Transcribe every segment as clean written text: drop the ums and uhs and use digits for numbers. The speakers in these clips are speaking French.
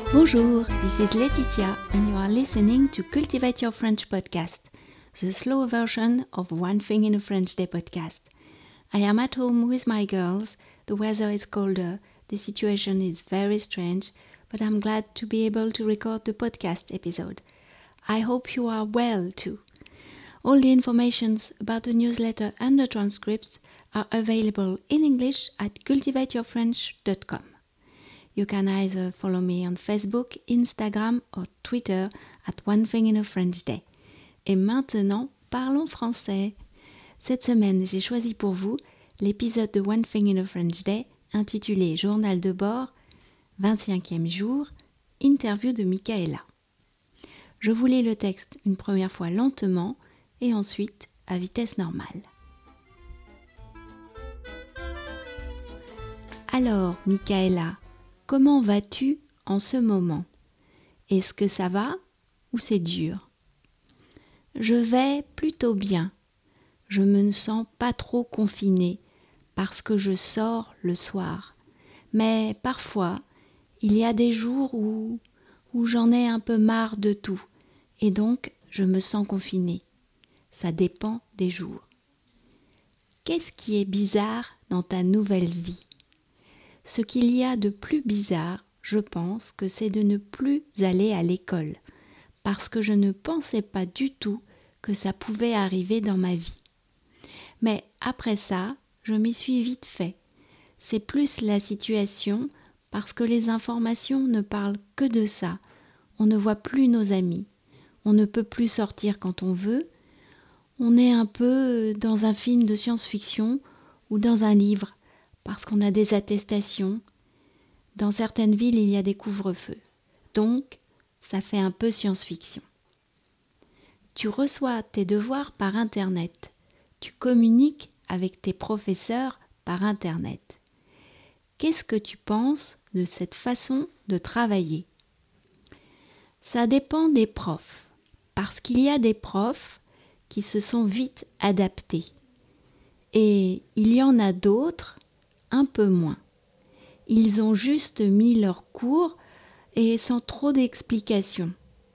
Bonjour, this is Laetitia and you are listening to Cultivate Your French podcast, the slow version of One Thing in a French Day podcast. I am at home with my girls, the weather is colder, the situation is very strange, but I'm glad to be able to record the podcast episode. I hope you are well too. All the informations about the newsletter and the transcripts are available in English at cultivateyourfrench.com. You can either follow me on Facebook, Instagram or Twitter at One Thing in a French Day. Et maintenant, parlons français. Cette semaine, j'ai choisi pour vous l'épisode de One Thing in a French Day intitulé Journal de bord, 25e jour, interview de Michaela. Je vous lis le texte une première fois lentement et ensuite à vitesse normale. Alors, Michaela, comment vas-tu en ce moment? Est-ce que ça va ou c'est dur? Je vais plutôt bien. Je me sens pas trop confinée parce que je sors le soir. Mais parfois, il y a des jours où j'en ai un peu marre de tout et donc je me sens confinée. Ça dépend des jours. Qu'est-ce qui est bizarre dans ta nouvelle vie? Ce qu'il y a de plus bizarre, je pense que c'est de ne plus aller à l'école, parce que je ne pensais pas du tout que ça pouvait arriver dans ma vie. Mais après ça, je m'y suis vite fait. C'est plus la situation, parce que les informations ne parlent que de ça. On ne voit plus nos amis. On ne peut plus sortir quand on veut. On est un peu dans un film de science-fiction ou dans un livre, parce qu'on a des attestations. Dans certaines villes, il y a des couvre-feux. Donc, ça fait un peu science-fiction. Tu reçois tes devoirs par Internet. Tu communiques avec tes professeurs par Internet. Qu'est-ce que tu penses de cette façon de travailler? Ça dépend des profs, parce qu'il y a des profs qui se sont vite adaptés. Et il y en a d'autres un peu moins. Ils ont juste mis leurs cours et sans trop d'explications.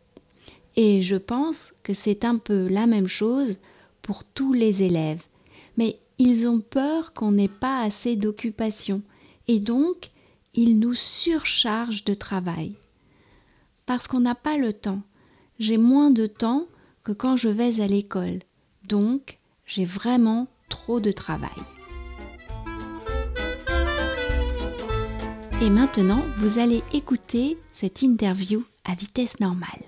Et je pense que c'est un peu la même chose pour tous les élèves. Mais ils ont peur qu'on n'ait pas assez d'occupation et donc ils nous surchargent de travail. Parce qu'on n'a pas le temps. J'ai moins de temps que quand je vais à l'école. Donc, j'ai vraiment trop de travail. Et maintenant, vous allez écouter cette interview à vitesse normale.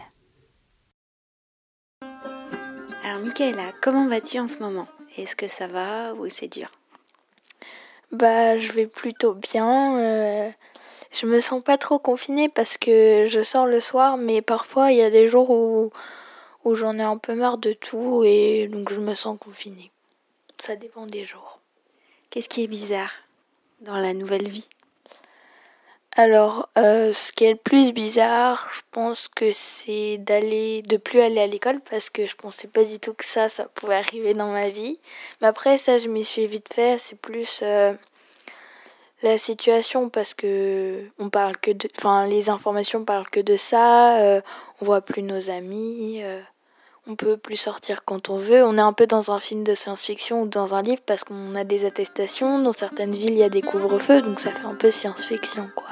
Alors Michaela, comment vas-tu en ce moment? Est-ce que ça va ou c'est dur? Je vais plutôt bien. Je me sens pas trop confinée parce que je sors le soir, mais parfois il y a des jours où j'en ai un peu marre de tout et donc je me sens confinée. Ça dépend des jours. Qu'est-ce qui est bizarre dans la nouvelle vie? Alors, ce qui est le plus bizarre, je pense que c'est de plus aller à l'école parce que je pensais pas du tout que ça pouvait arriver dans ma vie. Mais après, ça, je m'y suis vite fait. C'est plus la situation parce que les informations parlent que de ça. On voit plus nos amis. On peut plus sortir quand on veut. On est un peu dans un film de science-fiction ou dans un livre parce qu'on a des attestations. Dans certaines villes, il y a des couvre-feux, donc ça fait un peu science-fiction, quoi.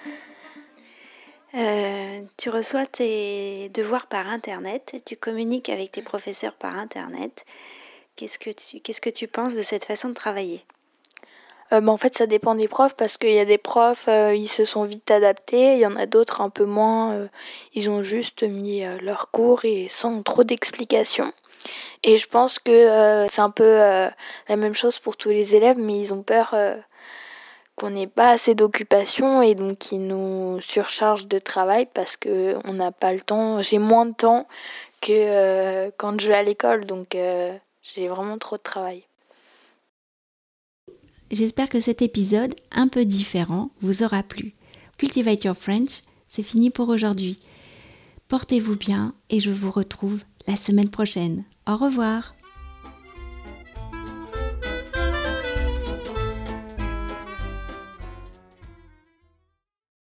Tu reçois tes devoirs par Internet, tu communiques avec tes professeurs par Internet. Qu'est-ce que tu penses de cette façon de travailler? En fait, ça dépend des profs parce qu'il y a des profs, ils se sont vite adaptés. Il y en a d'autres un peu moins. Ils ont juste mis leurs cours et sans trop d'explications. Et je pense que c'est un peu la même chose pour tous les élèves, mais ils ont peur qu'on n'ait pas assez d'occupation et donc ils nous surchargent de travail parce qu'on n'a pas le temps. J'ai moins de temps que quand je vais à l'école, donc j'ai vraiment trop de travail. J'espère que cet épisode, un peu différent, vous aura plu. Cultivate Your French, c'est fini pour aujourd'hui. Portez-vous bien et je vous retrouve la semaine prochaine. Au revoir.